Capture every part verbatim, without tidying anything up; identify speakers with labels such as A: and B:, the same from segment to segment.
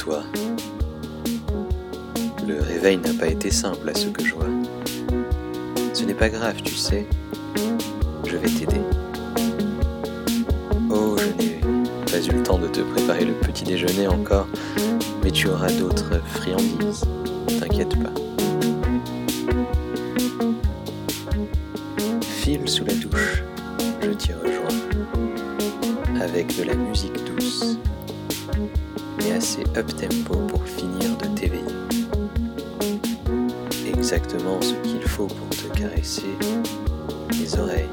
A: toi. Le réveil n'a pas été simple à ce que je vois. Ce n'est pas grave, tu sais. Je vais t'aider. Oh, je n'ai pas eu le temps de te préparer le petit déjeuner encore, mais tu auras d'autres friandises. T'inquiète pas. File sous la douche, je t'y rejoins. Avec de la musique douce, mais assez up-tempo pour finir de t'éveiller. Exactement ce qu'il faut pour te caresser les oreilles.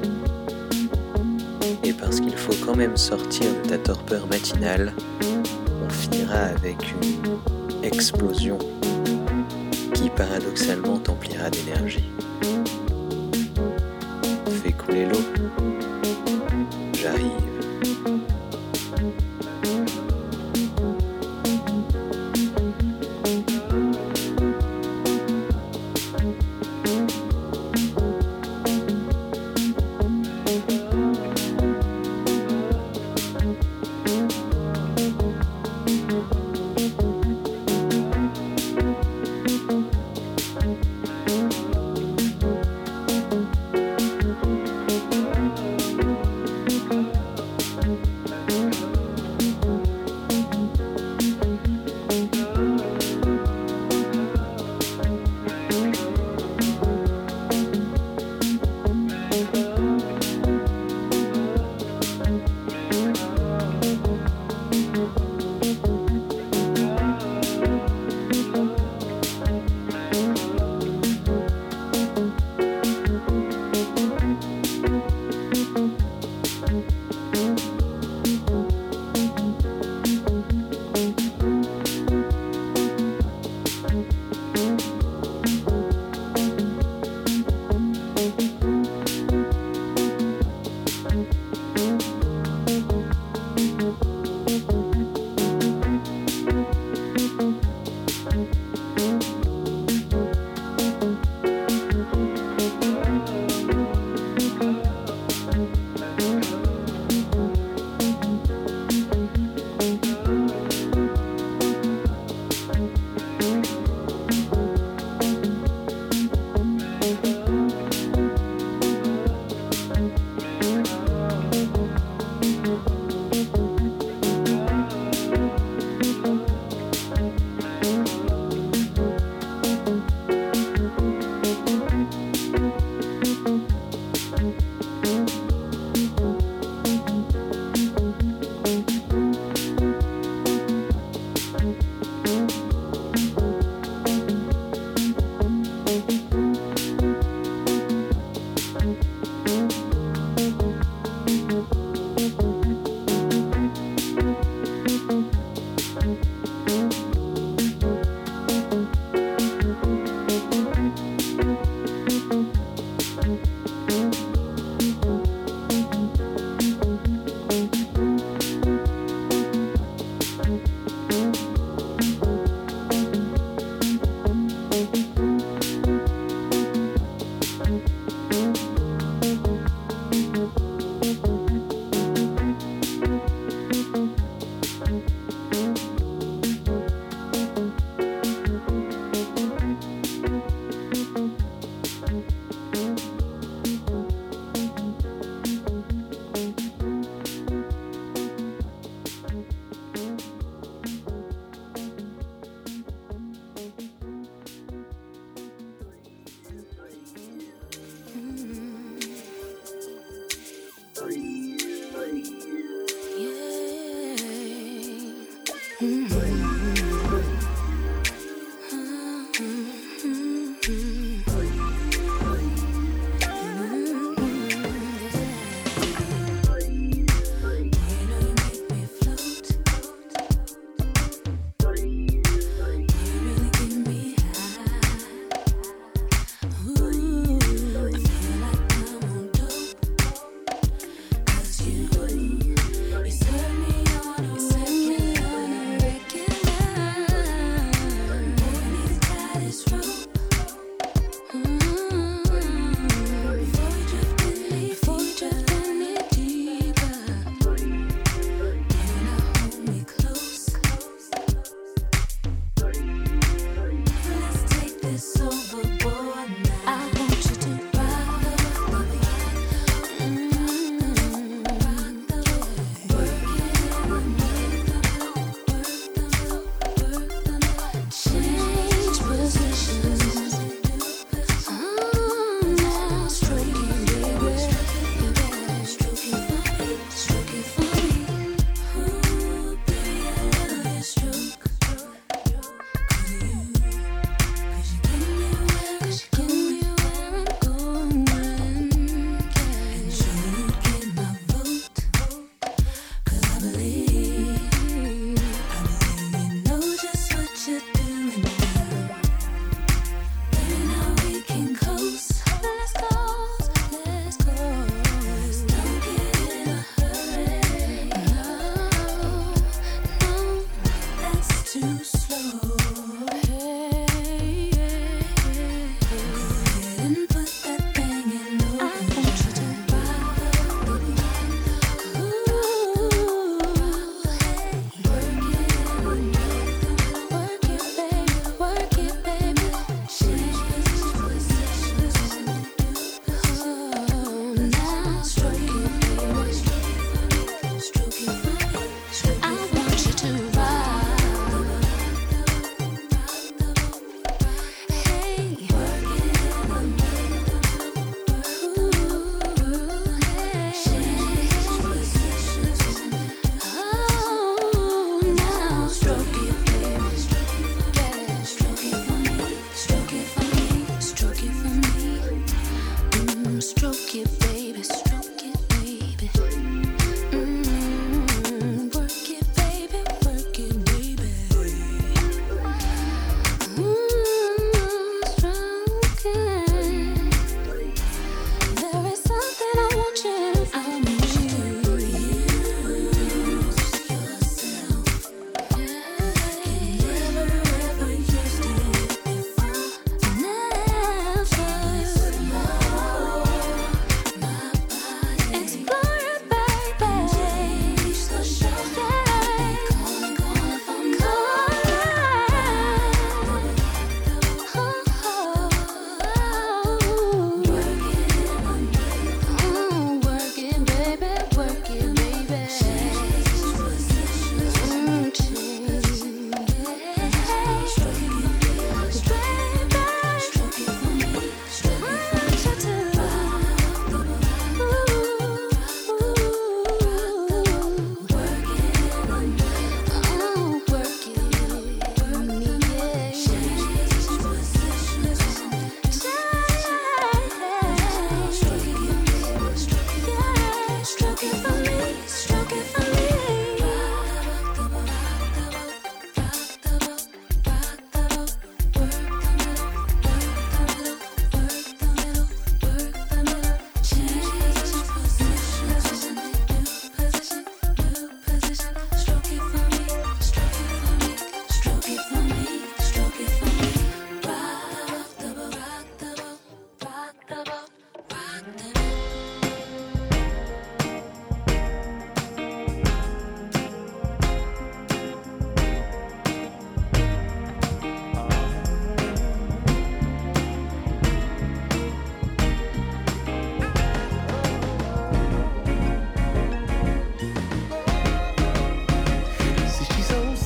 A: Et parce qu'il faut quand même sortir de ta torpeur matinale, on finira avec une explosion qui paradoxalement t'emplira d'énergie. Fais couler l'eau. J'arrive.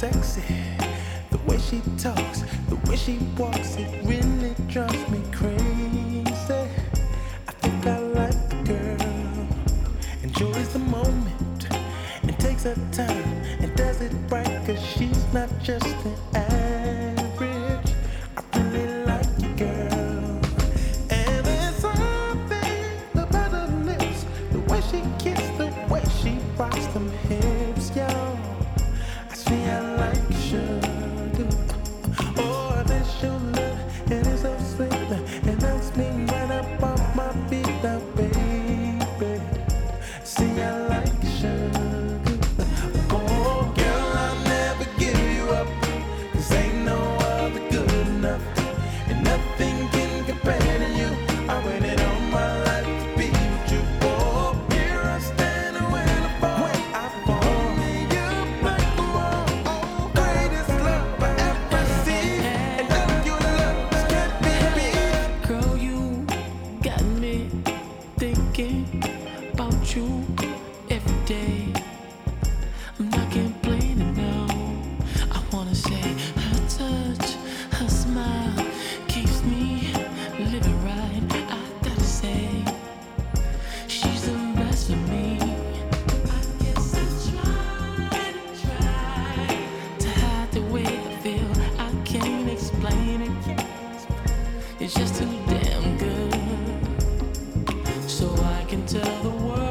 B: sexy. The way she talks, the way she walks, it really drives me crazy. I think I like the girl, enjoys the moment, and takes her time, and does it right, cause she's not just an average. I really like you, girl. And there's something about her lips, the way she kissed, the way she rocks them hips, yo. I see I like sugar. Oh, this your love, it is so sweet, it knocks me right up off my feet now, baby. See I like sugar. Oh, girl, I'll never give you up, cause ain't no other good enough, and nothing can compare to you. I waited all my life to be with you. Oh, here I stand when I fall, when I fall. You break the wall. Oh, greatest love I ever seen, and then your love can't be beat.
C: Girl, you got me thinking about you every day. I'm not complaining, no. I wanna say her touch, her smile keeps me living right. I gotta say, she's the best for me. I guess I try to try to hide the way I feel. I can't explain it. It's just too damn good, so I can tell the world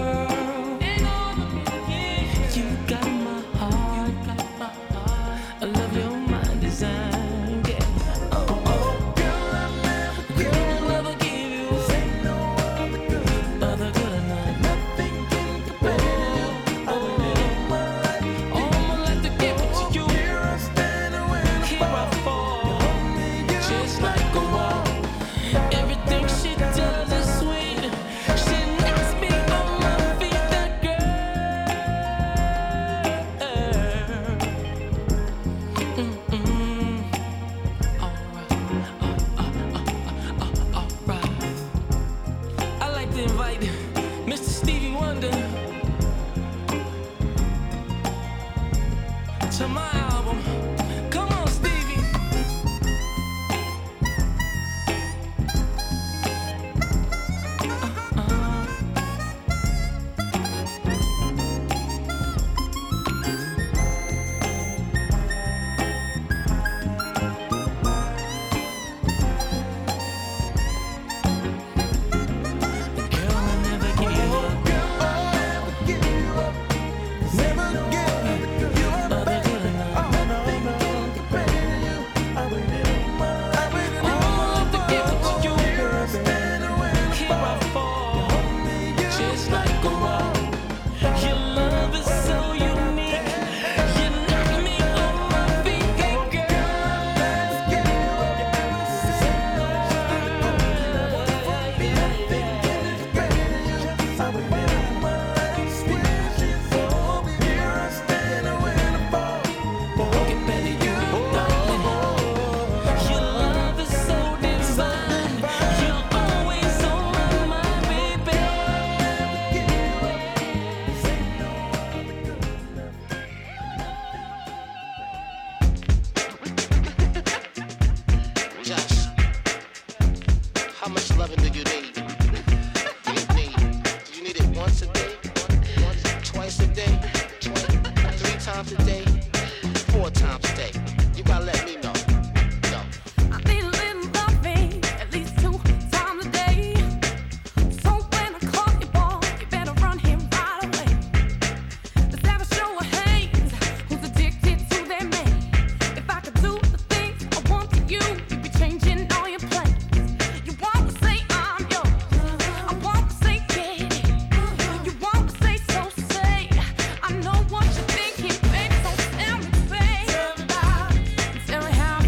C: you got my heart. I love your mind design, yeah. Oh, oh,
B: Girl, I'll never give
C: girl,
B: you
C: I'll
B: up,
C: never give you
B: cause ain't no other good enough,
C: other good enough.
B: nothing can compare to you. I waited all my life to be
C: All my life to give it to you.
B: here I stand when I
C: Here I
B: fall.
C: fall,
B: Only you
C: just like a wall. Everything she does is sweet. She knocks me on my feet, that girl. Mm-mm. Alright, uh, uh, uh, uh, uh, alright. I'd like to invite Mister Stevie Wonder to my album. Come on, Stevie. Uh-uh. Girl, I'll never give you up.
B: Girl, I'll never give you up, never give you up,
C: Other
B: baby.
C: good enough.
B: Oh, nothing can compare to you. I waited all my life, I waited
C: All
B: all
C: my
B: my
C: life to give it to you.
B: Here I stand when I
C: Here I
B: fall.
C: fall,
B: Only you
C: just like a wall. Your love is so unique. You knock me on my feet, hey girl.
B: Let's give you up, cause ain't no other good enough, nothing can compare to you. I waited all my life, with you. Oh, here I stand when I fall.
C: Get better, you darling. Your love is so divine. You're always on my mind, baby.
D: Josh, how much loving do you need? Do you need? Do you need it once a day? Once, twice a day? Twice, three times a day? Four times a day? You gotta let me know. No.
E: I need a little loving, at least two times a day. So when I call you, boy, you better run him right away. Let's have a show of hands, who's addicted to their man. If I could do the things I want to you, you'd be changing all your plans. You want to say I'm yours, I want to say get it. You want to say so say, I know what you're thinking, baby. So tell me, babe, tell me how.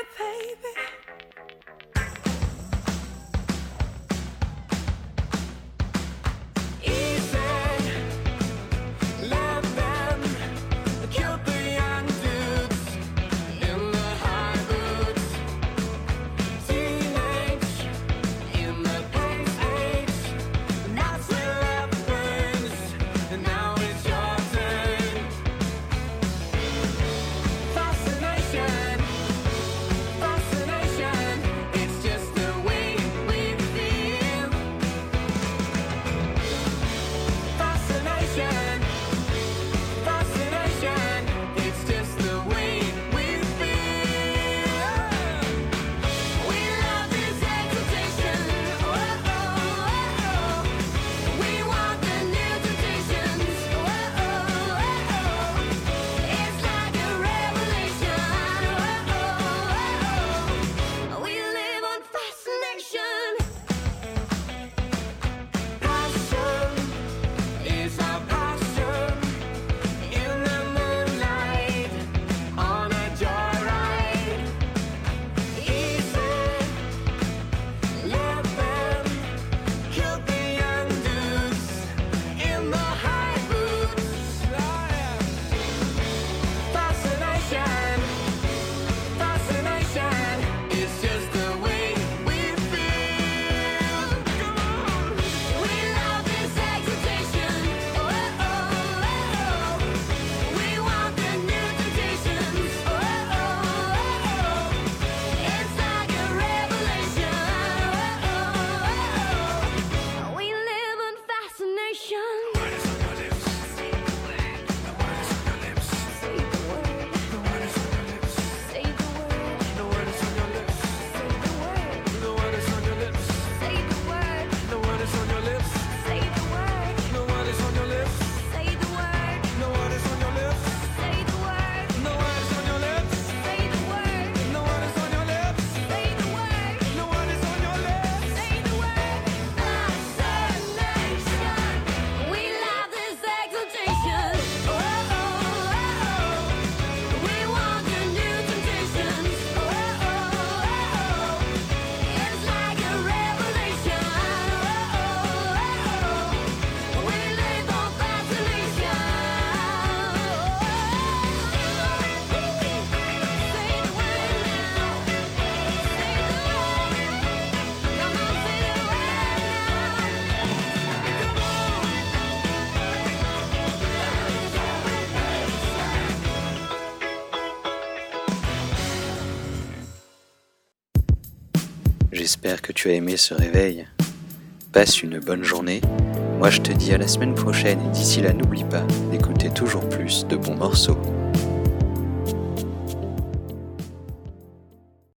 A: J'espère que tu as aimé ce réveil. Passe une bonne journée. Moi je te dis à la semaine prochaine et d'ici là n'oublie pas d'écouter toujours plus de bons morceaux.